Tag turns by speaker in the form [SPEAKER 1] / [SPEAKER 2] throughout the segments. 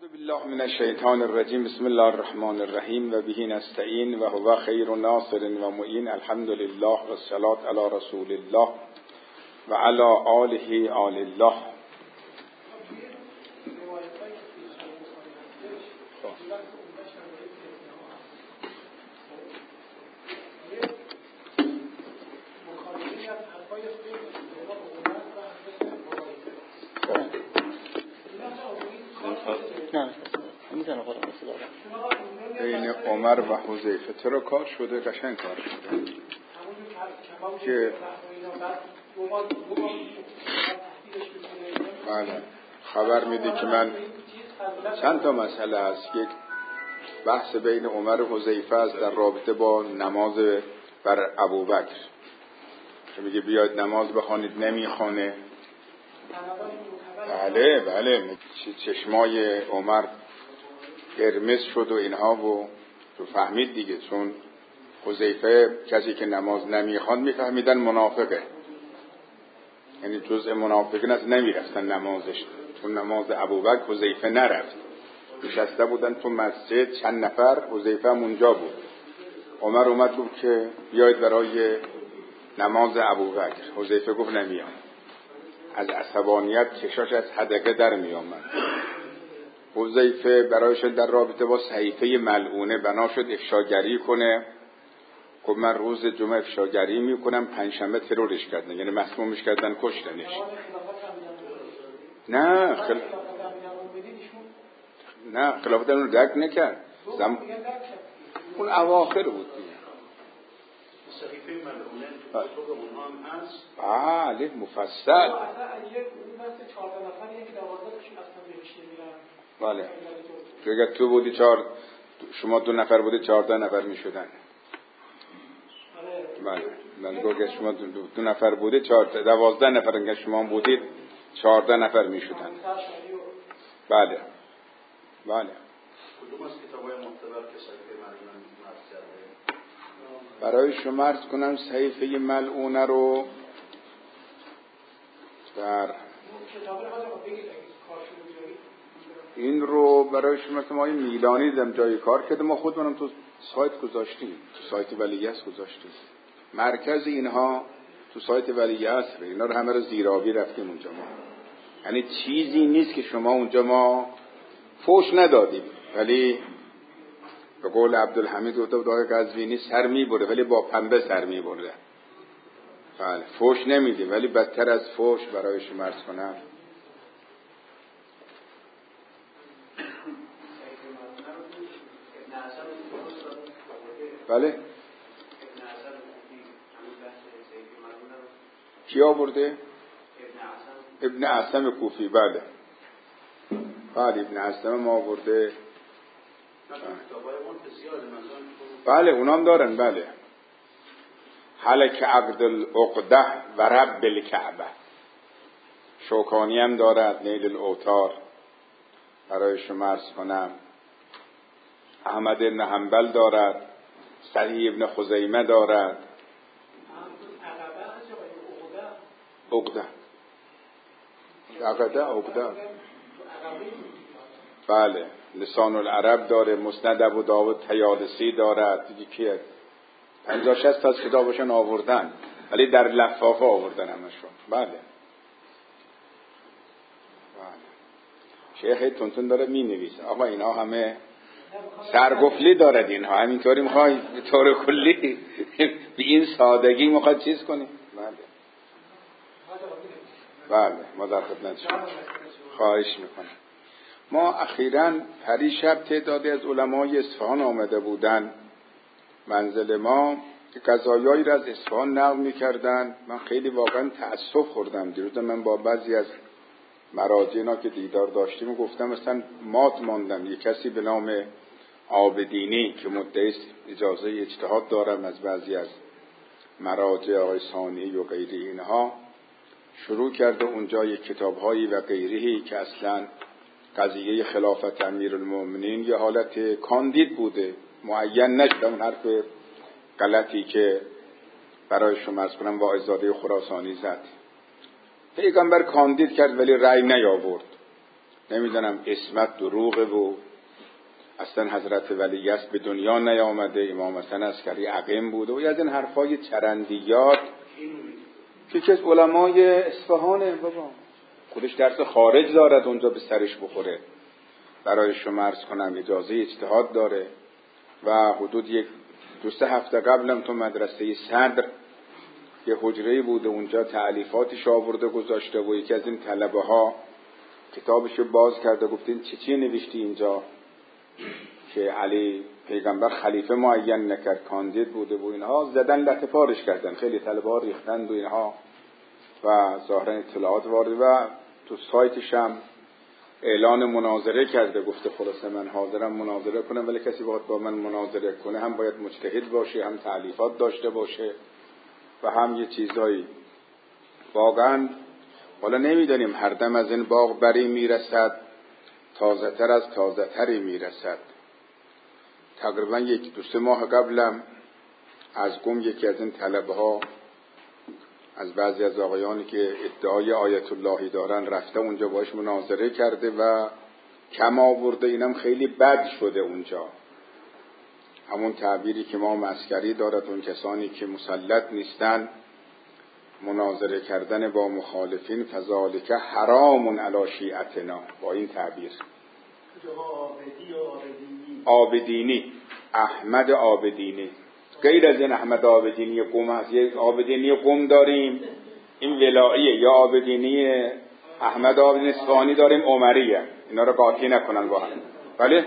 [SPEAKER 1] بالله من الشیطان الرجیم. بسم الله الرحمن الرحیم و به نستعین و هو خیر ناصر و معین. الحمد لله و الصلاة علی رسول الله و علی آله آل الله. بین عمر و حذیفه چرا کار شده؟ قشنگ کار شده که بله خبر میده که من چند تا مسئله هست. یک بحث بین عمر و حذیفه است در رابطه با نماز بر ابوبکر که میگه بیاید نماز بخوانید، نمیخوانه. بله چشمای عمر قرمز شد و اینها و تو فهمید دیگه، چون حذیفه کسی که نماز نمیخوان میفهمیدن منافقه، یعنی جزء منافقین است، نمیرفتن نمازش. چون نماز ابوبکر حذیفه نرفت، نشسته بودن تو مسجد چند نفر، حذیفه هم اونجا بود. عمر اومد گفت که بیاید برای نماز ابوبکر. حذیفه گفت نمیام. از عصبانیت چشاش از حدقه در میامد. حذیفه برایش در رابطه با صحیفه ملعونه بنا شد افشاگری کنه. خب من روز جمعه افشاگری میکنم، پنجشنبه ترورش کردن، یعنی مسمومش کردن، کشتنش. نه خلافت اون رو درک نکرد. اون اواخر بود دیگه.
[SPEAKER 2] صحیفه ملعونه تو کتب اونها هم هست.
[SPEAKER 1] بله مفصل.
[SPEAKER 3] اصلا یک اون بحث 14 نفریه که 12 تاشون اصلا بهش نمیرن.
[SPEAKER 1] بله. تو اگر تو بودی شما 2 نفر بودی 14 نفر میشدن. بله. من گفتم شما 2 نفر بودی 12 نفر، اگر شما بودید 14 نفر میشدن. بله.
[SPEAKER 2] کدوم از کتاب‌های معتبر که صحیفه ملعونه مرز کرده؟
[SPEAKER 1] برای شما عرض کنم صحیفه ملعونه رو در این رو برای شما ما میلانی دیدم جای کار کرده، ما خودمونم تو سایت گذاشتیم، تو سایت ولیعصر گذاشتیم. مرکز اینها تو سایت ولیعصر، اینا رو همه رو زیرآبی رفتیم اونجا ما. یعنی چیزی نیست که شما اونجا ما فوش ندادیم، ولی به قول عبدالحمید دای قزوینی سر میبره ولی با پنبه سر میبره. بله فوش نمیده، ولی بدتر از فوش برای شما عرض کنم. بله کی آورده؟ ابن اعصم کوفی. بله ابن اعصم ما آورده. بله اونام دارن. بله حلک عقد العقده و رب الکعبه. شوکانی هم دارد. نیل الاوتار برای شما عرض کنم. احمد بن حنبل دارد. صحیح ابن خزیمه دارد. عقده. بله لسان العرب داره. مسند ابو داود طیالسی دارد. دیگه کیه؟ 50-60 تا کتابشون آوردن، ولی در لفافه آوردن همشون. بله شیخ تونتون داره می نویسه. آقا اینا همه سرگفلی دارد. اینها همینطوری میخوای به طور کلی به این سادگی میخواد چیز کنی؟ بله ما در خدمت شما. خواهش میکنم. ما اخیراً پریشب تعدادی از علمای اصفهان آمده بودن منزل ما که قضایایی را از اصفهان نقل میکردن. من خیلی واقعا تأسف خوردم. دیروز من با بعضی از مراجعنا که دیدار داشتیم گفتم مثلا مات ماندم. یک کسی به نام عابدینی که مدعی اجازه اجتهاد دارم از بعضی از مراجع آقای ثانی و غیره، اینها شروع کرده اونجا یک کتاب‌هایی و غیرهی که اصلا قضیه خلافت امیرالمومنین یه حالت کاندید بوده، معین نشده. اون حرف غلطی که برای شما از کنم واعظ‌زاده خراسانی زد، پیغمبر کاندید کرد ولی رأی نیاورد. نمیدونم اسمت دروغه و اصلا حضرت ولی است به دنیا نیامده، امام حسن عسکری عقیم بوده و از این حرفای چرندیات که از علمای اصفهانه بابا، خودش درس خارج دارد اونجا به سرش بخوره. برای شما عرض کنم اجازه اجتهاد داره و حدود 1-2 هفته قبلم تو مدرسه صدر یه حجره بوده اونجا تألیفاتش آورده گذاشته و یکی از این طلبه ها کتابشو باز کرده گفتین چی نوشتی اینجا که علی پیغمبر خلیفه معین نکرد کاندید بوده و اینها زدن لطه پارش کردن، خیلی طلبه ها ریختند و اینها و ظاهرا اطلاعات وارد و تو سایتش هم اعلان مناظره کرده، گفته خلاصه من حاضرم مناظره کنم ولی کسی باید با من مناظره کنه هم باید مجتهد باشه، هم تألیفات داشته باشه و هم یه چیزایی. واقعا حالا نمیدانیم هر دم از این باغ بری میرسد، تازه تر از تازه تری میرسد. تقریبا 1-2 ماه قبلم از گم یکی از این طلبه ها از بعضی از آقایانی که ادعای آیت اللهی دارن رفته اونجا باش مناظره کرده و کم آورده، اینم خیلی بد شده اونجا. همون تعبیری که ما عسکری دارد اون کسانی که مسلط نیستن مناظره کردن با مخالفین فذالک حرام علی شیعتنا، با این تعبیر آبدینی احمد آبدینی، غیر از این احمد آبدینی قم هست، یک آبدینی قم داریم این ولاییه، یا آبدینی احمد آبدینی اصفهانی داریم عمریه، اینا رو قاطی نکنن با هم. بله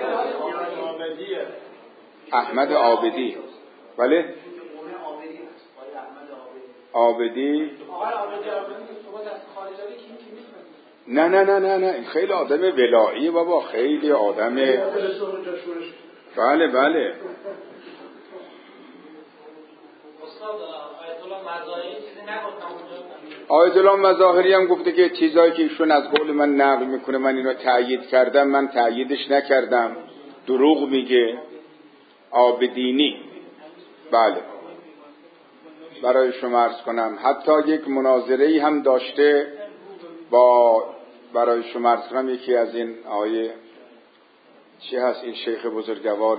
[SPEAKER 1] احمد آبدی، بله آبدی نه این خیلی آدم ولایی بابا، خیلی آدم بله آیت الله مظاهری هم گفته که چیزایی که ایشون از قول من نقل میکنه من اینو تأیید کردم، من تأییدش نکردم، دروغ میگه. آبدینی بله برای شما عرض کنم حتی یک مناظره‌ای هم داشته با برای شما عرض کنم یکی از این آیه چی هست این شیخ بزرگوار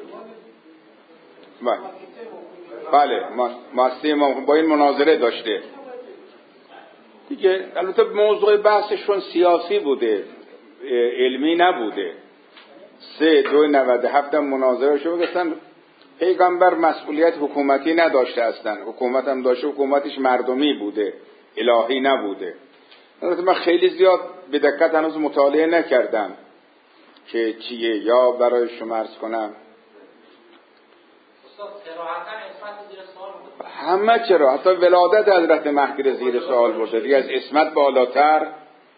[SPEAKER 1] بله ماستی ما با این مناظره داشته دیگه. البته موضوع بحثشون سیاسی بوده علمی نبوده. 3/2/97 مناظره شو گفتن پیغمبر مسئولیت حکومتی نداشته اصلا، حکومت هم داشته حکومتش مردمی بوده الهی نبوده. البته من خیلی زیاد به دقت هنوز مطالعه نکردم که چیه، یا برای شما عرض کنم همه چرا حتی ولادت حضرت مهدی زیر سوال برده دیگه، از اسمت بالاتر.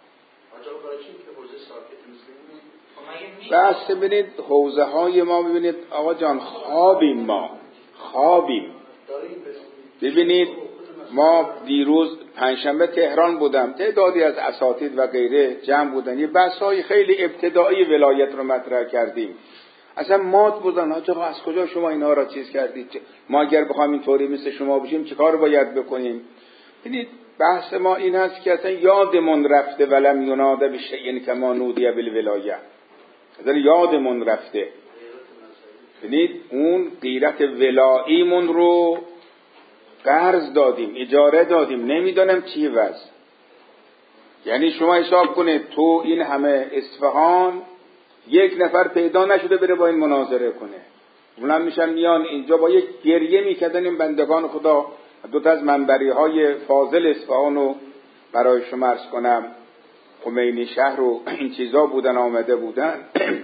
[SPEAKER 1] بس ببینید حوزه های ما، ببینید آقا جان خوابیم. ببینید ما دیروز پنجشنبه تهران بودم، تعدادی از اساتید و غیره جمع بودن، یه بحث‌های خیلی ابتدایی ولایت رو مطرح کردیم. اصلا مات بودن آقا از کجا شما اینا را چیز کردید؟ ما اگر بخوایم اینطوری مثل شما بشیم چه کار باید بکنیم؟ ببینید بحث ما این هست که اصلا یادمون رفته ولم یناد بشیء کما نودی بالولایه، اصلا یادمون رفته. ببینید اون غیرت ولاییمون رو قرض دادیم، اجاره دادیم، نمیدونم چی وضع. یعنی شما حساب کنید تو این همه اصفهان یک نفر پیدا نشده بره با این مناظره کنه. اونم میشن میان اینجا با یک گریه میکردن این بندگان خدا. 2 از منبری های فاضل اصفهانو برای شما عرض کنم خمینی شهر و این چیزا بودن آمده بودن.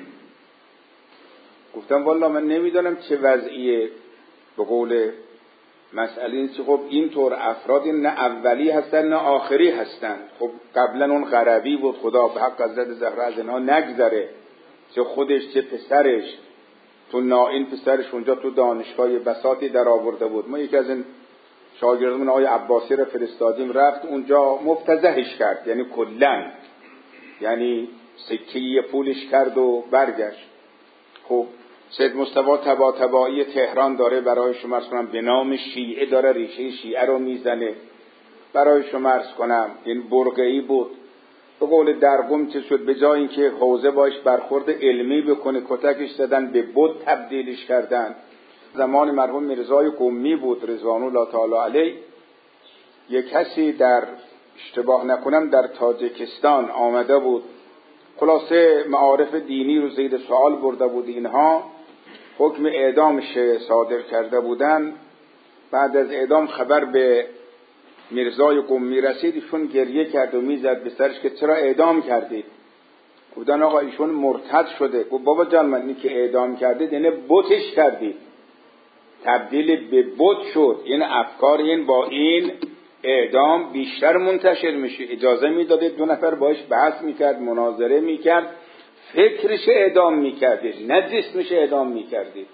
[SPEAKER 1] گفتم والله من نمیدونم چه وضعیه. به قول مسئله این که خب اینطور افراد نه اولی هستن نه آخری هستن. خب قبلا اون غربی بود، خدا به حق حضرت زهرا از اینها نگذره، چه خودش چه پسرش. تو نائین پسرش اونجا تو دانشگاه بساطی در آورده بود. ما یکی از این شاگردمون آقای عباسی رو فرستادیم، رفت اونجا مفتضحش کرد، یعنی کلن، یعنی سکه‌ای پولش کرد و برگشت. خب سید مصطفی طباطبایی تهران داره برای شما عرض کنم به نام شیعه داره ریشه شیعه رو میزنه. برای شما عرض کنم این برقعی بود به قول درگم چه شد، به جای اینکه حوزه باش برخورد علمی بکنه کتکش زدن، به بت تبدیلش کردن. زمان مرحوم میرزای قمی بود رضوان الله تعالی علیه، یک کسی در اشتباه نکنم در تاجیکستان آمده بود، خلاصه معارف دینی رو زیر سوال برده بود، اینها حکم اعدامش صادر کرده بودن. بعد از اعدام خبر به میرزای قمی رسید، ایشون گریه کرد و میزد به سرش که چرا اعدام کردید؟ گفتن آقا ایشون مرتد شده. گفت بابا جان من اینی که اعدام کردید یعنی بتش کردید، تبدیل به بت شد، یعنی افکار این با این اعدام بیشتر منتشر میشه. اجازه میدادید 2 نفر باش بحث میکرد، مناظره میکرد، فکرش اعدام میکردید نه جسمش اعدام میکردید.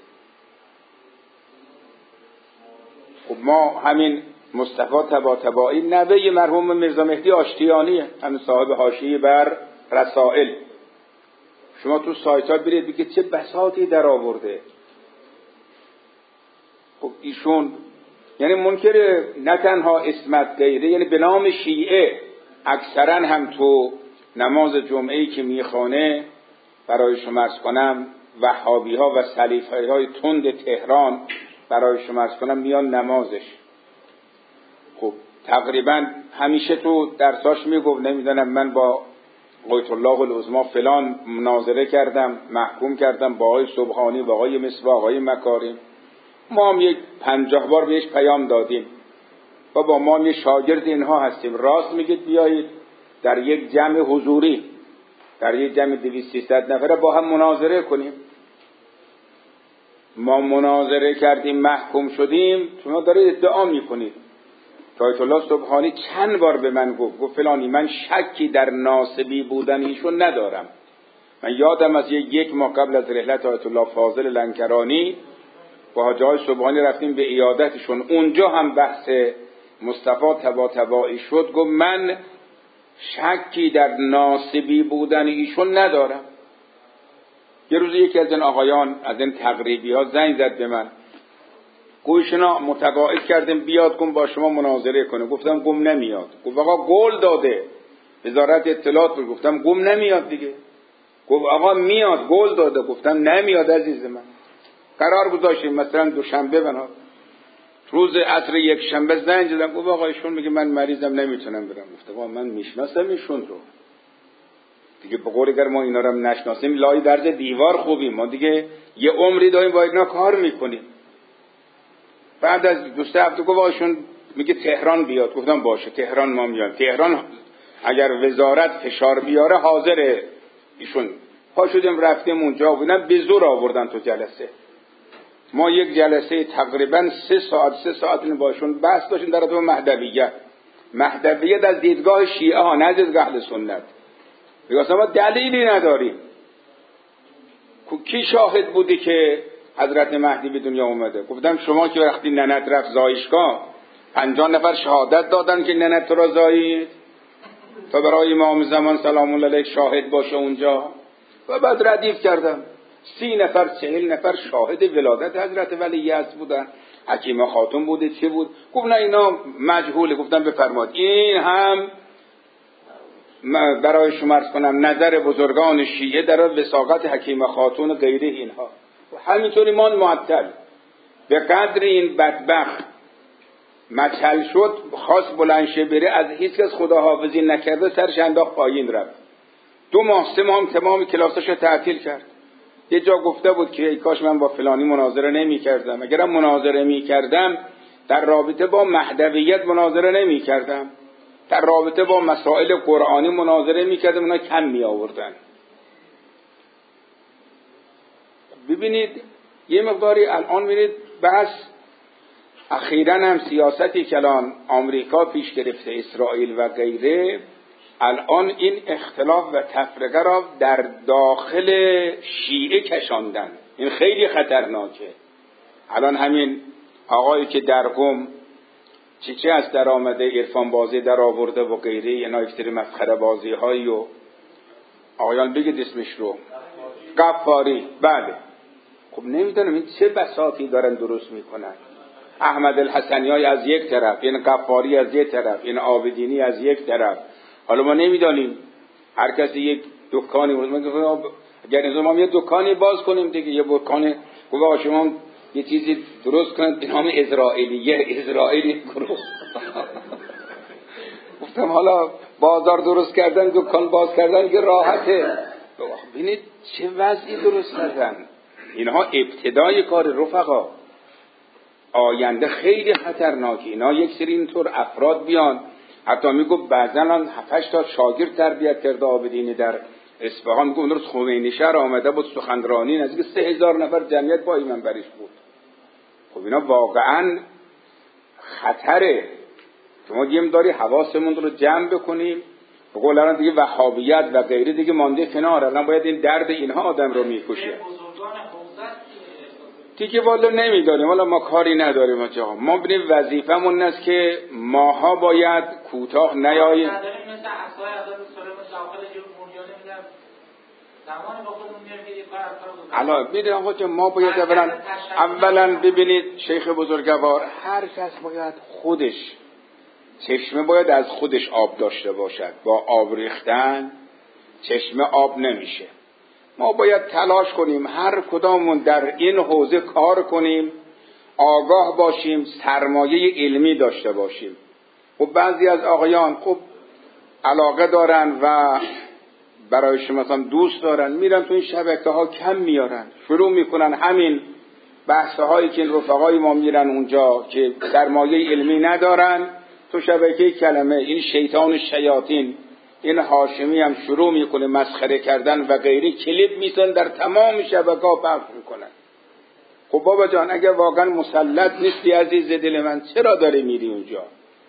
[SPEAKER 1] خب ما همین مصطفی طباطبایی نوه مرحوم میرزا مهدی آشتیانیه، همین صاحب حاشیه بر رسائل. شما تو سایت ها برید بگید چه بساطی در آورده. خب ایشون یعنی منکر نه تنها اسمت غیره، یعنی به نام شیعه اکثرا هم تو نماز جمعه‌ای که میخوانه برای شما عرض کنم وهابی ها و سلیفی های تند تهران برای شما عرض کنم میان نمازش. خب تقریبا همیشه تو درساش میگفت نمیدونم من با قیت الله العظما فلان مناظره کردم، محکوم کردم با آقای سبحانی و آقای مصباح، آقای مکارم. ما هم یک 50 بار بهش پیام دادیم و با ما هم یک شاگرد اینها هستیم، راست میگید بیایید در یک جمع حضوری، در یک جمع 200-300 نفره با هم مناظره کنیم. ما مناظره کردیم محکوم شدیم، شما دارید ادعا میکنید. آیت الله سبحانی چند بار به من گفت فلانی من شکی در ناسبی بودن ایشون ندارم. من یادم از یک ماه قبل از رحلت آیت الله فاضل لنکرانی با حاج آقای سبحانی رفتیم به عیادتشون، اونجا هم بحث مصطفی طباطبایی شد. گفت من شکی در ناسبی بودن ایشون ندارم. یه روز یکی از این آقایان از این تقریبی ها زنگ زد به من، گوشنا متقاعد کردیم بیاد کن با شما مناظره کنه. گفتم گم نمیاد. گفت آقا قول داده وزارت اطلاعات بود. گفتم گم نمیاد دیگه. گفت آقا میاد قول داده. گفتم نمیاد عزیز من. قرار گذاشتیم مثلا دوشنبه بنا، روز عصر یک شنبه زنگ زدم گفت آقا ایشون میگه من مریضم نمیتونم برم. گفتم آقا من میشناسم ایشون رو دیگه، به قول اگر ما اینا رو نشناسیم لای درز دیوار خوبیم، ما دیگه یه عمری داریم با اینا کار میکنیم. بعد از 2-3 هفته گفت ایشون میگه تهران بیاد. گفتم باشه تهران ما میام. تهران اگر وزارت فشار بیاره حاضره ایشون. پا شدیم رفتیم اونجا، بودن به زور آوردن تو جلسه. ما یک جلسه تقریبا 3 ساعت باشون بحث داشتیم در تو مهدویت از دیدگاه شیعه ها، نه دیدگاه اهل سنت. میگفتم ما دلیلی نداریم. کی شاهد بودی که حضرت مهدی به دنیا اومده؟ گفتم شما که وقتی ننت رفت زایشگاه 50 نفر شهادت دادن که ننت تو را زایید تا برای امام زمان سلام الله علیه شاهد باشه اونجا. و بعد ردیف کردم 30 نفر 40 نفر شاهد ولادت حضرت ولی یزد بودن. حکیمه خاتون بوده چه بود؟ گفت نه اینا مجهوله. گفتم بفرمایید این هم برای شما عرض کنم نظر بزرگان شیعه در وثاقت حکیمه خاتون و غیره اینها. همینطوری مان معطل. به قدر این بدبخت مچل شد خواست بلنشه بره، از هیچ کس خداحافظی نکرده سرش انداخت پایین رفت. 2 ماه 3 ماه هم تمام کلاسش رو تعطیل کرد. یه جا گفته بود که ای کاش من با فلانی مناظره نمی کردم. اگرم مناظره می کردم در رابطه با مهدویت مناظره نمی کردم، در رابطه با مسائل قرآنی مناظره می کردم، اونا کم می آوردن. ببینید یه مقداری الان میرید بس اخیراً هم سیاستی که الان آمریکا پیش گرفته، اسرائیل و غیره، الان این اختلاف و تفرقه را در داخل شیعه کشاندن. این خیلی خطرناکه. الان همین آقایی که در قم چیچه از در آمده عرفان بازی در آورده و غیره، اینا اکتری مسخره بازی هایی و آقایان بگید اسمش رو، غفاری. بله خب نمیدونم این چه بساطی دارن درست میکنن. احمد الحسنیای از یک طرف، این غفاری از یک طرف، این عابدینی از یک طرف. حالا ما نمیدانیم هر کسی یک دکانی بود. اگر ما یه دکانی باز کنیم دیگه، یه دکان گفت شما یه چیزی درست کنید به نام اسرائیلی درست. گفتم حالا بازار درست کردن، دکان باز کردن که راحته. ببینید چه وضعی درست کردن. اینها ابتدای کار رفقا. آینده خیلی خطرناکه. اینا یک سری اینطور افراد بیان، حتی میگفت بعضا 7-8 تا شاگرد تربیت کرده عابدینی در اصفهان. میگفت اون روز خمینی شهر آمده بود سخنرانی، نزدیک 3000 نفر جمعیت پای منبرش بود. خب اینا واقعا خطره. شما دیم داری حواسمون رو جمع بکنیم. به قول الان دیگه وهابیت و غیره دیگه مانده کنار. الان باید این درد اینها آدم رو میکشه دیگه. والا نمیداریم، والا ما کاری نداریم آجا. ما ببینیم وظیفمون است که ماها باید کوتاه نیاییم. الان ببینید آقا ما باید اولا ببینید شیخ بزرگوار، هر کس باید خودش چشمه باید از خودش آب داشته باشد. با آب ریختن چشمه آب نمیشه. ما باید تلاش کنیم هر کدامون در این حوزه کار کنیم، آگاه باشیم، سرمایه علمی داشته باشیم. و بعضی از آقایان خب علاقه دارن و برایش مثلا دوست دارن، میرن تو این شبکه ها کم میارن، شروع میکنن همین بحث هایی که این رفقای ما میرن اونجا که سرمایه علمی ندارن، تو شبکه کلمه این شیطان شیاطین این هاشمی هم شروع میکنه مسخره کردن و غیره، کلیپ میتونن در تمام شبکه‌ها پخش میکنن. خب بابا جان اگر واقعا مسلط نیستی عزیز دل من، چرا داری میری اونجا؟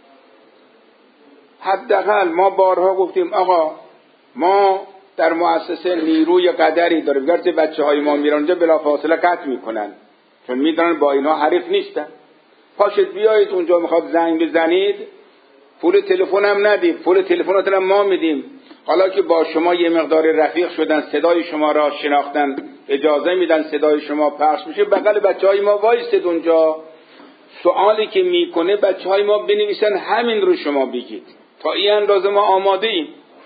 [SPEAKER 1] حداقل ما بارها گفتیم آقا ما در مؤسسه نیروی قدری داریم، گرچه بچه‌های ما میرن اونجا بلافاصله قطع میکنن چون میدونن با اینا حریف نیستن. پاشید بیایید اونجا، میخواد زنگ بزنید پول تلفن هم ندید، پول تلفناتون هم ما میدیم. حالا که با شما یه مقدار رفیق شدن، صدای شما را شناختن، اجازه میدن صدای شما پخش میشه، بغل بچهای ما وایسید اونجا، سوالی که میکنه بچهای ما بنویسن همین رو شما بگید. تا این اندازه ما آماده ایم.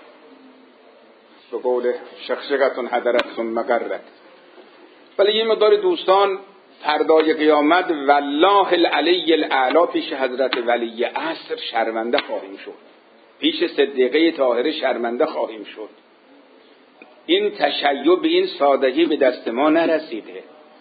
[SPEAKER 1] به قول شقشقتون حضرت ثم قرت. ولی یه مقدار دوستان فردای قیامت والله العلی الاعلی پیش حضرت ولی عصر شرمنده خواهیم شد، پیش صدیقه طاهره شرمنده خواهیم شد. این تشیع به این سادگی به دست ما نرسیده.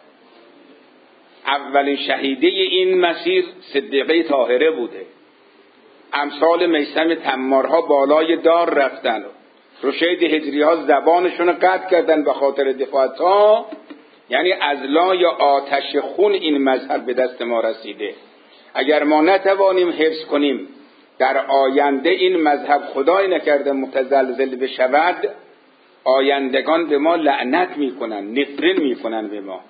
[SPEAKER 1] اولین شهیده این مسیر صدیقه طاهره بوده. امثال میثم تمارها بالای دار رفتن، رشید هجری ها زبانشون قطع کردن به خاطر دفاع تا، یعنی از لای آتش خون این مذهب به دست ما رسیده. اگر ما نتوانیم حفظ کنیم در آینده این مذهب خدای نکرده متزلزل بشود، آیندگان به ما لعنت میکنن، نفرین میکنن به ما.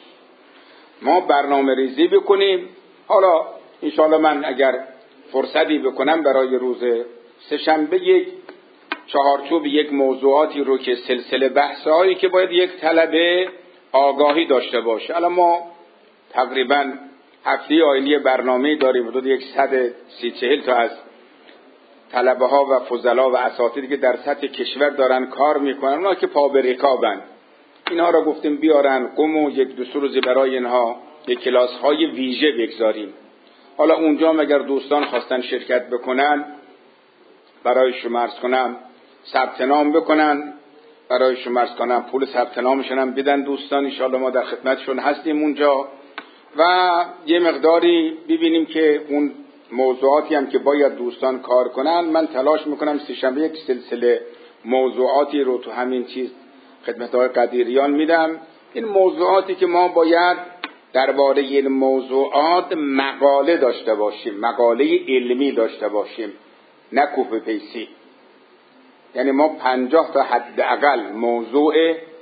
[SPEAKER 1] ما برنامه ریزی بکنیم. حالا انشاءالله من اگر فرصتی بکنم برای روز سه‌شنبه یک چهارچوب یک موضوعاتی رو که سلسله بحثایی که باید یک طلبه آگاهی داشته باشه. الان ما تقریبا هفته آینی برنامه داریم، حدود 130-140 تا از طلبه ها و فضلا و اساتیدی که در سطح کشور دارن کار میکنن، اونا که پا به رکابن، اینها را گفتیم بیارن قم و 1-2 روزی برای اینها یک کلاس های ویژه بگذاریم. حالا اونجا اگر دوستان خواستن شرکت بکنن، برای شما عرض کنم ثبت نام بکنن، برای شما عرض کنم پول ثبت نامشون هم بدن دوستان. ان شاءالله ما در خدمتشون هستیم اونجا و یه مقداری ببینیم که اون موضوعاتی هم که باید دوستان کار کنن، من تلاش میکنم سه‌شنبه یک سلسله موضوعاتی رو تو همین چیز خدمت های قدیریان میدم. این موضوعاتی که ما باید درباره این موضوعات مقاله داشته باشیم، مقاله علمی داشته باشیم، نه کوفه پیسی. یعنی ما 50 تا حداقل موضوع،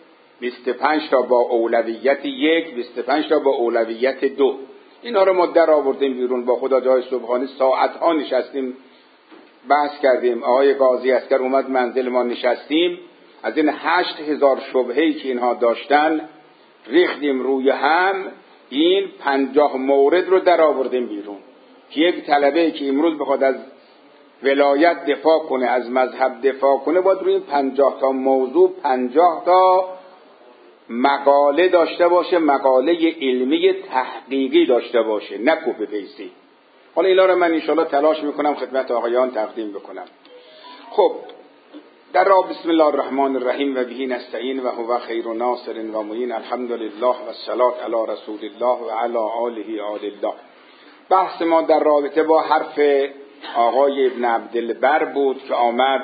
[SPEAKER 1] 25 تا با اولویت 1، 25 تا با اولویت 2، اینا رو ما در آوردیم بیرون. با خدا جای سبحانی ساعتها نشستیم بحث کردیم. آقای قاضی عسکر اومد منزل ما نشستیم، از این 8000 شبهه‌ای که اینها داشتن ریختیم روی هم، این 50 مورد رو در آوردیم بیرون که یک طلبه که امروز بخواد از ولایت دفاع کنه، از مذهب دفاع کنه، باید روی 50 تا موضوع 50 تا مقاله داشته باشه، مقاله علمی تحقیقی داشته باشه، نه کپی پیستی. حالا اینا رو من انشاءالله تلاش میکنم خدمت آقایان تقدیم بکنم. خب در راه بسم الله الرحمن الرحیم و به نستعین و هو خیر ناصر و معین. الحمدلله و الصلاة علی رسول الله و علی آله آل الله. بحث ما در رابطه با حرف آقای ابن عبدالبر بود که آمد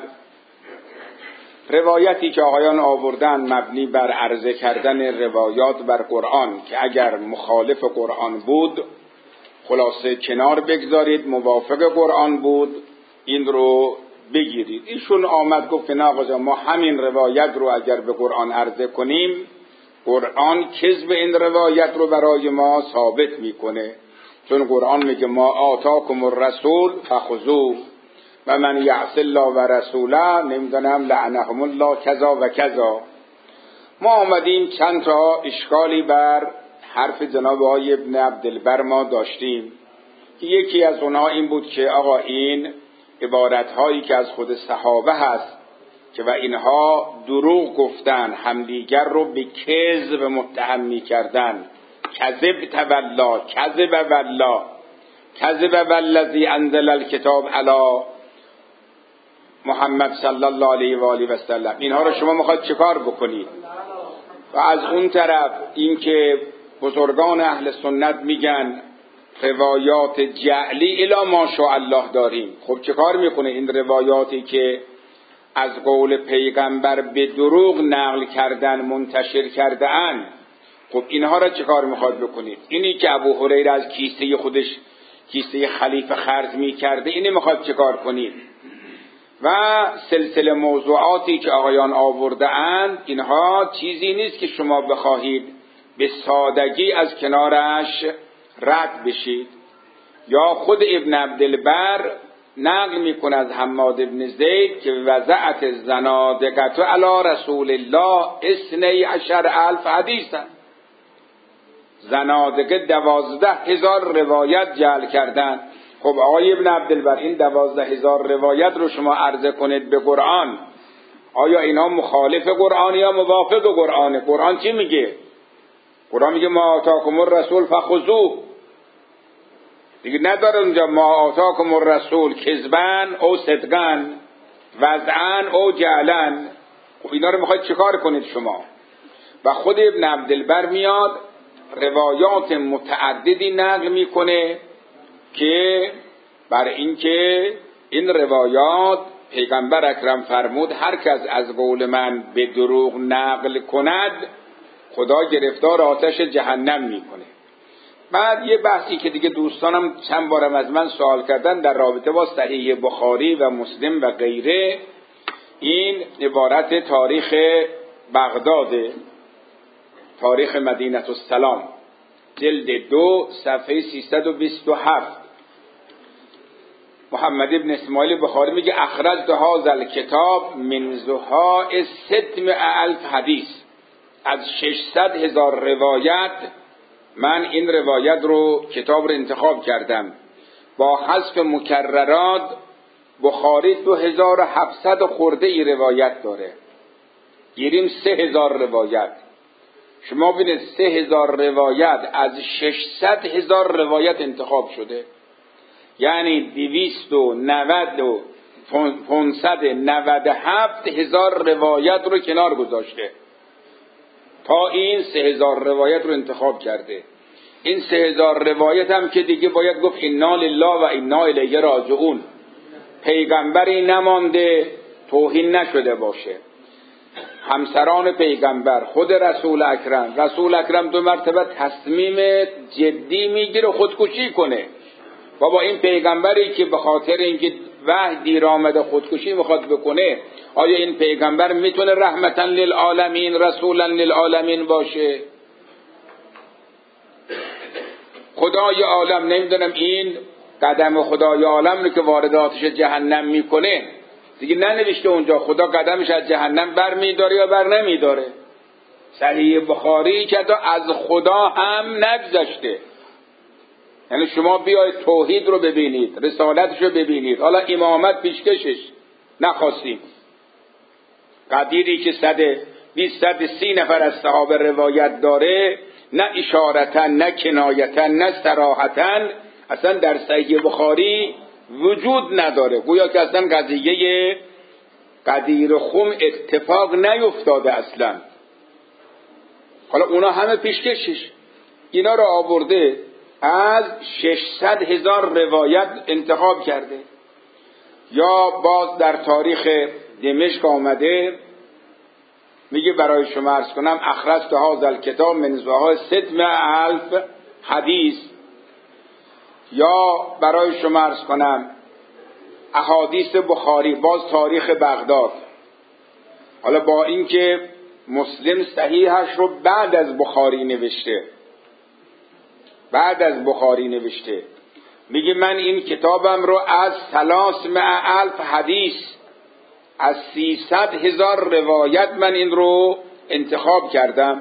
[SPEAKER 1] روایتی که آقایان آوردن مبنی بر عرضه کردن روایات بر قرآن که اگر مخالف قرآن بود خلاصه کنار بگذارید، موافق قرآن بود این رو بگیرید. ایشون آمد گفت که نه آقا ما همین روایت رو اگر به قرآن عرضه کنیم قرآن کذب این روایت رو برای ما ثابت میکنه، چون قرآن میگه ما آتاکم الرسول فخذوه و من یعص الله و رسوله نمیدونم لعنهم الله کذا و کذا. ما آمدیم چند تا اشکالی بر حرف جناب آقای ابن عبدالبر ما داشتیم که یکی از اونها این بود که آقا این عبارتهایی که از خود صحابه هست که و اینها دروغ گفتن، همدیگر رو به کذب متهم می‌کردن، کذب تولا، کذب والله، کذب والذی انزل الکتاب علی محمد صلی الله علیه و آله و سلم. اینها رو شما میخواید چیکار بکنید؟ و از اون طرف اینکه بزرگان اهل سنت میگن روایات جعلی الا ماشاءالله داریم. خب چیکار میکنه این روایاتی که از قول پیغمبر به دروغ نقل کردن منتشر کرده اند؟ خب اینها را چیکار میخواد بکنید؟ اینی که ابو هریره از کیسه خودش کیسه خلیفه خرج میکرده اینی میخواد چیکار کنید؟ و سلسله موضوعاتی که آقایان آورده اند اینها چیزی نیست که شما بخواهید به سادگی از کنارش رد بشید. یا خود ابن عبدالبر نقل میکنه از حماد ابن زید که وضعت الزنادقه علی رسول الله 12,000 حدیثا، زنادقه 12,000 روایت جعل کردن. خب آقای ابن عبدالبر این 12,000 روایت رو شما عرضه کنید به قرآن، آیا اینا مخالف قرآن یا موافق قرآنه؟ قرآن چی میگه؟ قرآن میگه ما آتاکم الرسول فخذوه، دیگه نداره اونجا ما آتاکم الرسول کذبن او صدقن وضعن او جعلن. خب اینا رو میخواید چیکار کنید شما؟ و خود ابن عبدالبر میاد روایات متعددی نقل میکنه که بر اینکه این روایات پیغمبر اکرم فرمود هر کس از قول من به دروغ نقل کند خدا گرفتار آتش جهنم میکنه. بعد یه بحثی که دیگه دوستانم چند بارم از من سوال کردن در رابطه با صحیح بخاری و مسلم و غیره، این عبارت تاریخ بغداد، تاریخ مدینه السلام، جلد 2 صفحه 327. محمد ابن اسماعیل بخاری میگه اخرجت هذا الکتاب من زها 600,000 حدیث، از 600,000 روایت من این روایت رو کتاب رو انتخاب کردم. با حذف مکررات بخاری 2700 خورده ای روایت داره، گیریم 3000 روایت. شما ببینید 3000 روایت از 600,000 روایت انتخاب شده، یعنی 597,000 روایت رو کنار گذاشته تا این 3000 روایت رو انتخاب کرده. این 3000 روایت هم که دیگه باید گفت انا لله و انا الیه راجعون، پیغمبری نمانده توهین نشده باشه. همسران پیغمبر، خود رسول اکرم 2 مرتبه تصمیم جدی میگیره خودکشی کنه. بابا این پیغمبری که به خاطر اینکه وحی دیر آمده خودکشی میخواد بکنه، آیا این پیغمبر میتونه رحمتا للعالمین رسولا للعالمین باشه؟ خدای عالم نمیدونم این قدم خدای عالم رو که وارد آتش جهنم میکنه دیگه ننوشته اونجا خدا قدمش از جهنم بر میداره یا بر نمیداره. صحیح بخاری که از خدا هم نگذشته، یعنی شما بیاید توحید رو ببینید، رسالتش رو ببینید. حالا امامت پیشکشش نخواستیم. قدیری که 120-130 نفر از صحابه روایت داره، نه اشارتا نه کنایتا نه صراحتا اصلا در صحیح بخاری وجود نداره. گویا که اصلا قضیه قدیر خم اتفاق نیفتاده اصلا. حالا اونا همه پیشکشش اینا رو آورده، از 600,000 روایت انتخاب کرده. یا باز در تاریخ دمشق آمده میگه برای شما عرض کنم اخرجت هذا الکتاب من ضواحی 600,000 حدیث. یا برای شما عرض کنم احادیث بخاری، باز تاریخ بغداد. حالا با اینکه مسلم صحیحش رو بعد از بخاری نوشته، میگه من این کتابم رو از 300,000 حدیث، از 300,000 روایت من این رو انتخاب کردم.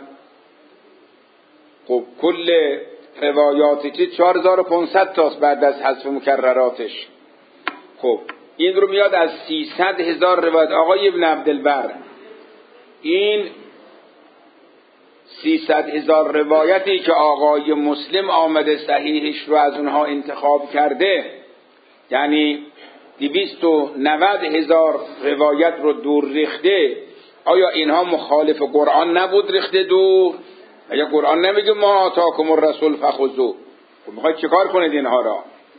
[SPEAKER 1] خب کل روایاتی چه 4500 تاست بعد از حذف مکرراتش. خب این رو میاد از 300,000 روایت. آقای ابن عبدالبر این 300,000 روایتی که آقای مسلم آمده صحیحش رو از اونها انتخاب کرده، یعنی 290,000 روایت رو دور ریخته، آیا اینها مخالف قرآن نبود ریخته دور؟ اگه قرآن نمیگه ما آتاکم الرسول فخذوه، خب میخواید چیکار کنید اینها را؟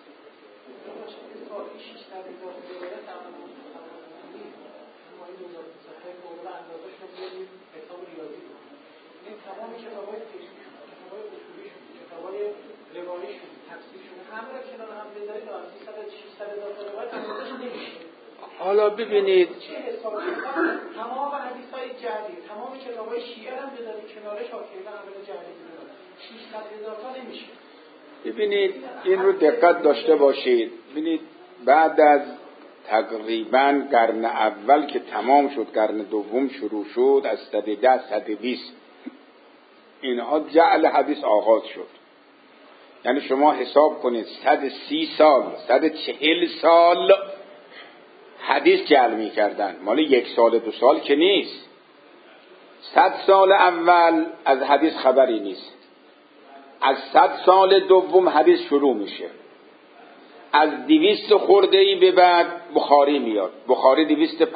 [SPEAKER 1] حالا ببینید
[SPEAKER 3] تمام حدیث‌های جعلی، تمام کتاب‌های شیعه هم بذارید کنارش حاکمیت عمل جعلی می‌کنه 600,000 تا نمیشه.
[SPEAKER 1] ببینید این رو دقت داشته باشید. ببینید بعد از تقریباً قرن اول که تمام شد، قرن دوم شروع شد، از 110 120 اینها جعل حدیث آغاز شد. یعنی شما حساب کنید 130 سال 140 سال حدیث جعل می کردن، مال 1 سال 2 سال که نیست. 100 سال اول از حدیث خبری نیست، از 100 سال دوم حدیث شروع میشه. از 200 خورده‌ای به بعد بخاری میاد. بخاری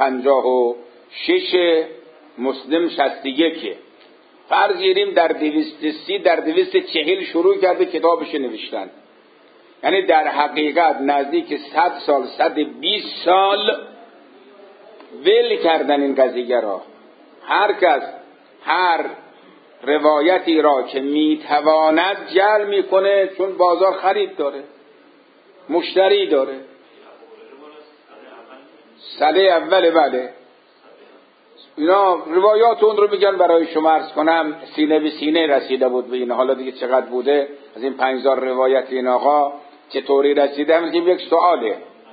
[SPEAKER 1] 256، مسلم 61. فرض گیریم در 230 در 240 شروع کرده کتابش نوشتن. یعنی در حقیقت نزدیک 100 سال 120 سال ول کردن این قضیه را. هر کس هر روایتی را که میتواند جعل میکنه، چون بازار خرید داره، مشتری داره. سله اول بله اینا روایات اون رو میگن برای شما عرض کنم سینه به سینه رسیده بود به این. حالا دیگه چقدر بوده از این 5000 روایت این آقا چطوری رسیده؟ همین که یک سواله.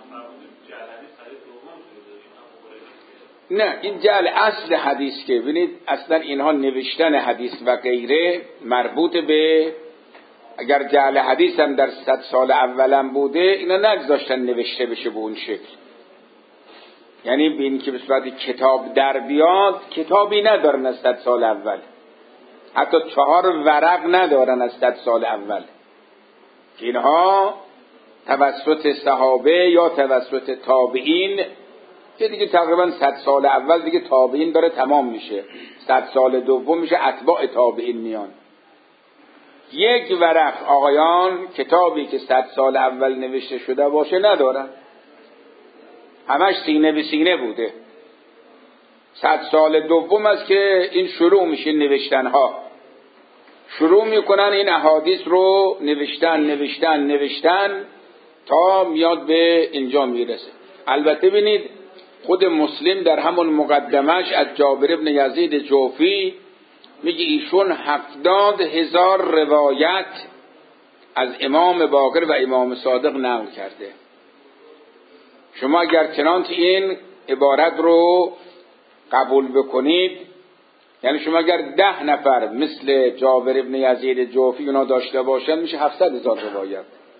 [SPEAKER 1] نه این جعل اصل حدیث که ببینید اصلا اینها نوشتن حدیث و غیره مربوط به، اگر جعل حدیث هم در 100 سال اولم بوده اینا نگذاشتن نوشته بشه به اون شکل. یعنی به این که به صورت کتاب در بیاد، کتابی ندارن از 100 سال اول، حتی 4 ورق ندارن از 100 سال اول. اینها توسط صحابه یا توسط تابعین که دیگه تقریبا 100 سال اول دیگه تابعین داره تمام میشه، 100 سال دوم میشه اتباع تابعین میان. 1 ورق آقایان کتابی که 100 سال اول نوشته شده باشه ندارن، همش سینه به سینه بوده. 100 سال دوم است که این شروع میشه نوشتن ها، شروع میکنن این احادیث رو نوشتن تا میاد به اینجا میرسه. البته ببینید خود مسلم در همون مقدمش از جابر ابن یزید جوفی میگه ایشون 70,000 روایت از امام باقر و امام صادق نقل کرده. شما اگر چنانچه این عبارت رو قبول بکنید، یعنی شما اگر 10 نفر مثل جابر ابن یزید جوفی اونا داشته باشن میشه 700,000 روایت.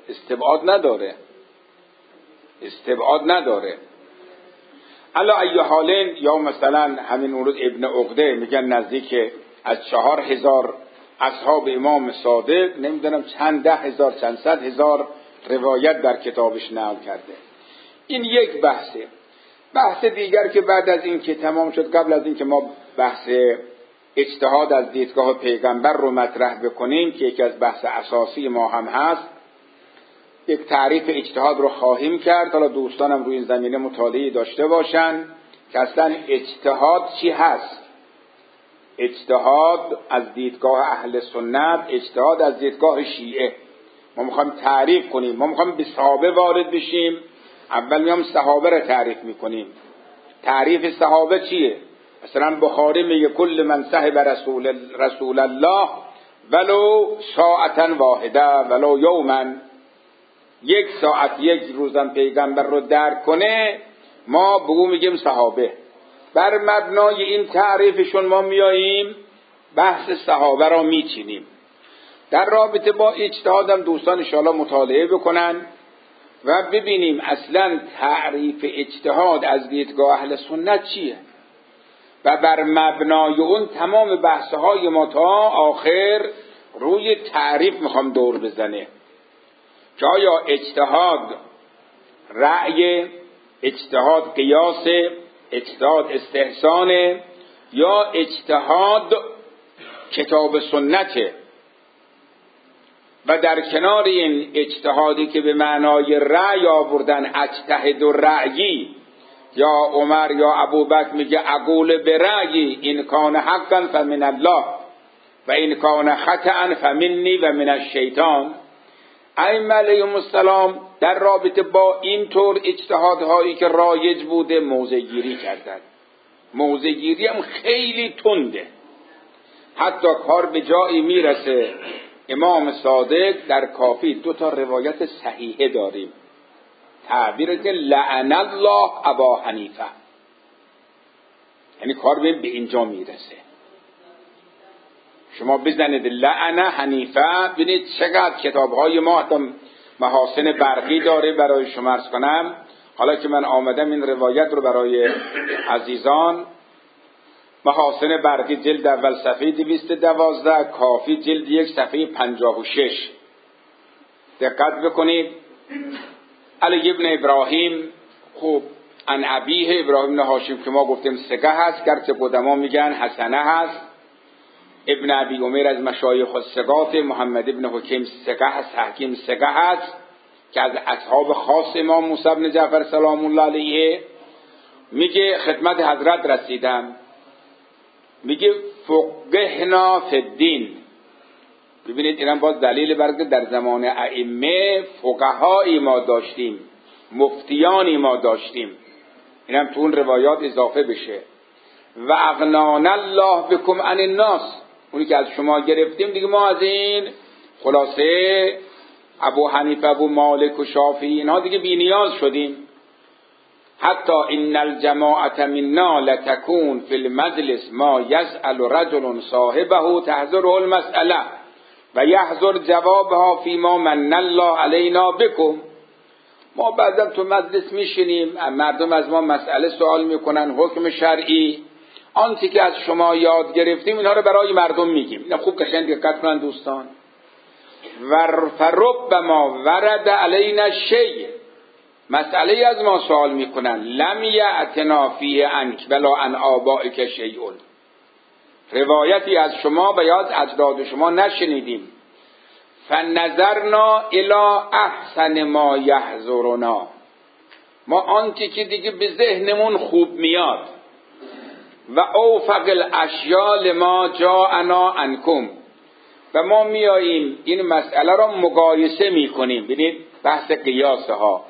[SPEAKER 1] استبعاد نداره. علا ای حالین، یا مثلا همین اون روز ابن عقده میگن نزدیک از 4000 اصحاب امام صادق نمیدونم چند 10,000 چند 100,000 روایت در کتابش نقل کرده. این یک بحثه. بحث دیگر که بعد از این که تمام شد، قبل از این که ما بحث اجتهاد از دیدگاه پیغمبر رو مطرح بکنیم که یکی از بحث اساسی ما هم هست، یک تعریف اجتهاد رو خواهیم کرد. حالا دوستانم روی این زمینه مطالعه داشته باشن که اصلا اجتهاد چی هست. اجتهاد از دیدگاه اهل سنت، اجتهاد از دیدگاه شیعه. ما میخوایم تعریف کنیم، ما میخوایم به صحابه وارد بشیم. اول میام صحابه رو تعریف میکنیم. تعریف صحابه چیه؟ مثلا بخاری میگه کل من صحب رسول الله ولو ساعتا واحده ولو یوما، یک ساعت یک روزم پیغمبر رو درک کنه ما بگو میگیم صحابه. بر مبنای این تعریفشون ما میاییم بحث صحابه را میچینیم. در رابطه با اجتهادم دوستان انشاءالله مطالعه بکنن و ببینیم اصلا تعریف اجتهاد از دیدگاه اهل سنت چیه و بر مبنای اون تمام بحثهای ما تا آخر روی تعریف میخوام دور بزنه که آیا اجتهاد رأی، اجتهاد قیاس، اجتهاد استحسان یا اجتهاد کتاب سنته. و در کنار این اجتهادی که به معنای رأی آوردن اجتهد و رأیی، یا عمر یا ابوبکر میگه اقول به رأیی این کان حقا فمن الله و این کان خطأ فمنی و من الشیطان. ائمه علیهم السلام در رابطه با این طور اجتهادهایی که رایج بوده موضع گیری کردن. موضع گیری هم خیلی تنده، حتی کار به جایی میرسه امام صادق در کافی 2 روایت صحیحه داریم، تعبیر که لعن الله ابا حنیفه، یعنی کار به اینجا میرسه. شما بزنید لعن حنیفه ببینید چقدر کتاب‌های ما حتی محاسن برقی داره. برای شما عرض کنم حالا که من آمدم این روایت رو برای عزیزان، محاسن برقی جلد اول صفحه 212، کافی جلد 1 صفحه 56 دقت بکنید. علی ابن ابراهیم خوب عن ابیه ابراهیم بن هاشم که ما گفتیم ثقه هست، گرچه قدما میگن حسنه هست. ابن ابی عمر از مشایخ الثقات، محمد ابن حکیم ثقه هست، حکیم ثقه هست که از اصحاب خاص امام موسی بن جعفر سلام الله علیه. میگه خدمت حضرت رسیدم، میگه فقهنا فی الدین. ببینید اینم باز دلیل برای در زمان ائمه فقهایی ما داشتیم، مفتیانی ما داشتیم، اینم تو اون روایات اضافه بشه. و اغنانا الله بکم عن الناس، اونی که از شما گرفتیم دیگه ما از این خلاصه ابو حنیفه، ابو مالک و شافعی اینها دیگه بی نیاز شدیم. حتی ان الجماعه منا لتكون فی المجلس ما يسأل رجل صاحبه تحذره المسأله و یحذر جوابها فيما من الله علینا بكم. ما بعضا تو مجلس میشینیم، مردم از ما مسئله سوال میکنن، حکم شرعی، آنچه که از شما یاد گرفتیم اینها رو برای مردم میگیم. اینا خوب قشنگ دقت کنن دوستان. فربما ورد علینا شیء، مسئله از ما سوال میکنن، لم یأتنا فیه عنک بلا عن آبائک شیء، روایتی از شما و یا از اجداد شما نشنیدیم. فنظرنا الی احسن ما یحضرنا، ما آنچه که دیگه به ذهنمون خوب میاد، و اوفق الاشیاء لما جاءنا عنکم، و ما میاییم این مسئله را مقایسه میکنیم. ببینید بحث قیاسه ها.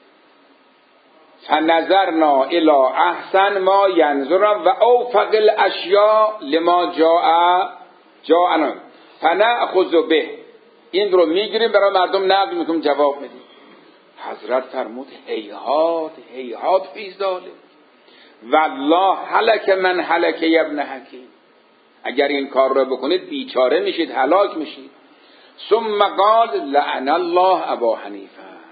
[SPEAKER 1] فنظرنا الی احسن ما ینظرنا و اوفق الاشیاء لما جاءنا فنأخذ به، این رو میگیریم برای مردم نقل میکنیم جواب میدیم. حضرت فرمود هیهات هیهات فی ذلک والله هلک من هلک ابن حکیم، اگر این کار رو بکنید بیچاره میشید، هلاک میشید. ثم قال لعن الله ابا حنیفه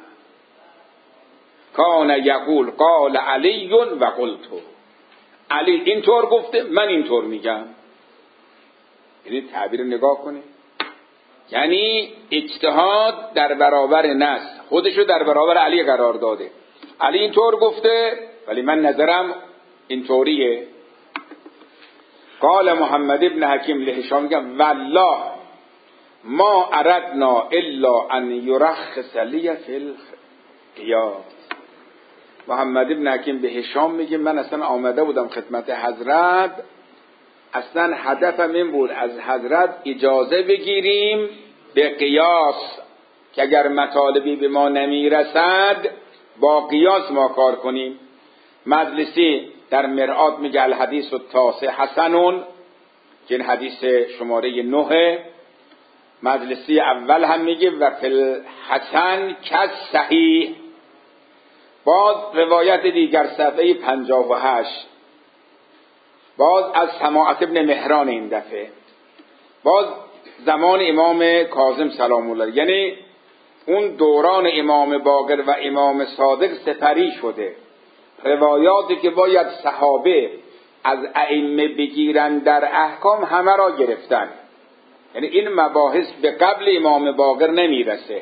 [SPEAKER 1] کان یقول قال علی و قلت. علی اینطور گفته، من اینطور میگم. یعنی تعبیر نگاه کنید، یعنی اجتهاد در برابر نص خودشو در برابر علی قرار داده. علی اینطور گفته ولی من نظرم اینطوریه. قال محمد ابن حکیم لهشام میگه والله ما اردنا الا ان یرخص لی فی القیاس. محمد ابن حکیم به هشام میگه من اصلا آمده بودم خدمت حضرت، اصلا هدفم این بود از حضرت اجازه بگیریم به قیاس که اگر مطالبی به ما نمیرسد با قیاس ما کار کنیم. مجلسی در مرآت میگه الحدیث التاسع حسنون که این حدیث شماره 9. مجلسی اول هم میگه و فی الحسن کس صحیح. باز روایت دیگر صفحه 58 باز از سماعت ابن مهران این دفعه، باز زمان امام کاظم سلام الله، یعنی اون دوران امام باقر و امام صادق سپری شده. روایاتی که باید صحابه از ائمه بگیرن در احکام همه را گرفتن، یعنی این مباحث به قبل امام باقر نمیرسه،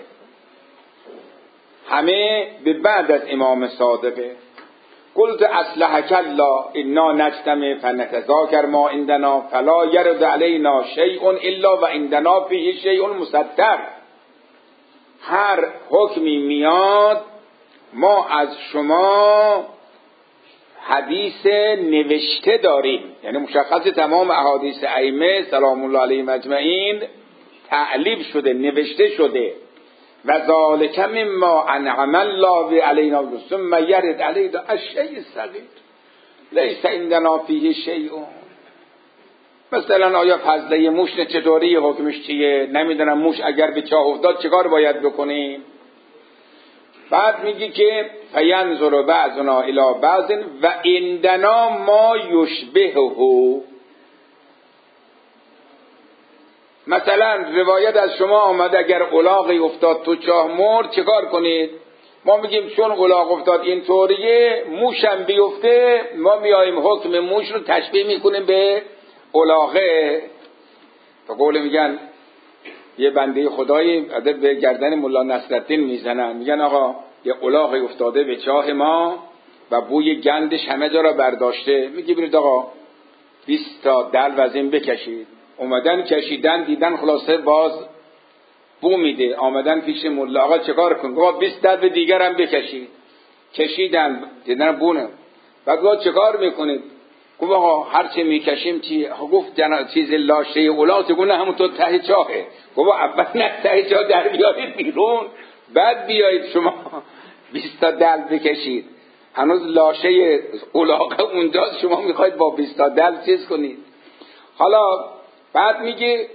[SPEAKER 1] همه به بعد از امام صادقه. قلت اصلحک الله انا نجتمع فنتذاکر ما عندنا فلا یرد علینا شیء الا و عندنا فیه شیء مصدر. هر حکمی میاد ما از شما حدیث نوشته داریم، یعنی مشخص تمام احادیث ائمه سلام الله علیهم اجمعین تعلیف شده، نوشته شده. و ذالک مما انعم الله علینا ثم یرد علینا الشیء الصغیر لیس عندنا فیه شیء. مثلا آیا فضله موش چطوری، حکمش چیه؟ نمیدونم موش اگر به چاه افتاد چیکار باید بکنیم؟ بعد میگی که فینظر بعضنا الی بعض و عندنا ما یشبهه. مثلا روایت از شما آمده اگر الاغی افتاد تو چاه مرد چیکار کنید؟ ما میگیم چون الاغ افتاد اینطوریه موشم بیفته، ما میایم حکم موش رو تشبیه میکنیم به الاغه. به قول میگن یه بنده خدایی به گردن مولا نصرالدین میزنن، میگن آقا یه الاغی افتاده به چاه ما و بوی گندش همه جا را برداشته، میگی برید آقا 20 تا دلو از این بکشید. اومدن کشیدن دیدن خلاصه باز بو میده، آمدن پیش مولا آقا چیکار کن؟ گفت 20 دلو دیگر هم بکشید. کشیدن دیدن بونه. بعد گفت چیکار میکنید؟ گفت آقا هر چه میکشیم چی؟ گفت چیز لاشه اولاد گونه همونطور ته چاهه. گفت اول نه ته چاه در بیارید بیرون بعد بیایید شما 20 تا دلو بکشید. هنوز لاشه الاغه اونجاست، شما میخواید با 20 تا دلو چیز کنید. حالا بعد میگه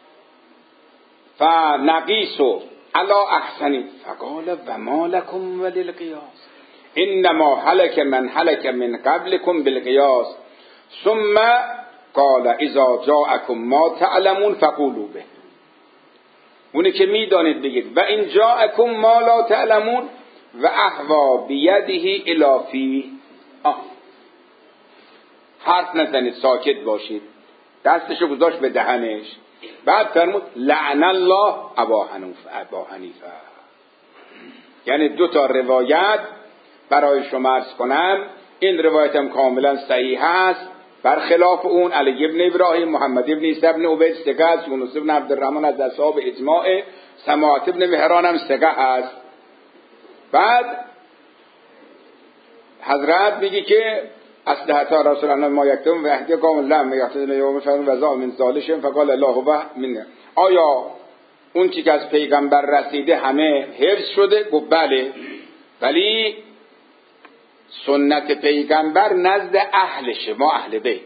[SPEAKER 1] فنقیسو علا احسنی فقال و ما لکم وللقیاس انما هلک من هلک من قبلکم بالقیاس ثم قال اذا جاءکم ما تعلمون فقولوا به. اونی که میدانید بگید و این جاءکم ما لا تعلمون و احوا بیده الی فی. حرف نزنید، ساکت باشید. دستشو گذاشت به دهنش. بعد فرمود لعن الله ابا حنیفه. یعنی 2 تا روایت برای شما عرض کنم. این روایت هم کاملا صحیح است، برخلاف اون علی ابن ابراهیم، محمد ابن عیسی ابن عبید ثقه است، یونس ابن عبدالرحمن از اصحاب اجماع، سماعت ابن مهران هم ثقه است. بعد حضرت میگه که اصلحتا رسول الله ما یکتم و اهدی قوم لم یحتضن یوم فهم وضع من ذالشم فقال الله و منه. آیا اون چی که از پیغمبر رسیده همه حفظ شده؟ گفت بله، ولی سنت پیغمبر نزد اهلشه، ما اهل بیت،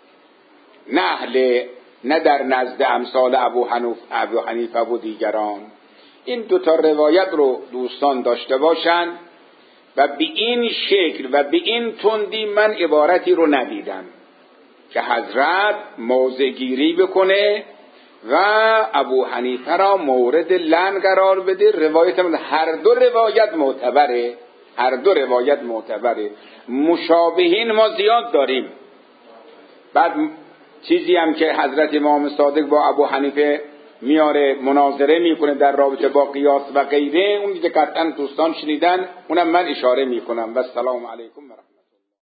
[SPEAKER 1] نه در نزد امثال ابو حنیفه و دیگران. این 2 تا روایت رو دوستان داشته باشن و به این شکل و به این تندی من عبارتی رو ندیدم که حضرت موضع گیری بکنه و ابو حنیفه را مورد لعن قرار بده. روایت هر دو روایت معتبره. مشابهین ما زیاد داریم. بعد چیزی هم که حضرت امام صادق با ابو حنیفه میاره مناظره میکنه در رابطه با قیاس و غیره، اون که قطعا دوستان شنیدن، اونم من اشاره میکنم. و السلام علیکم.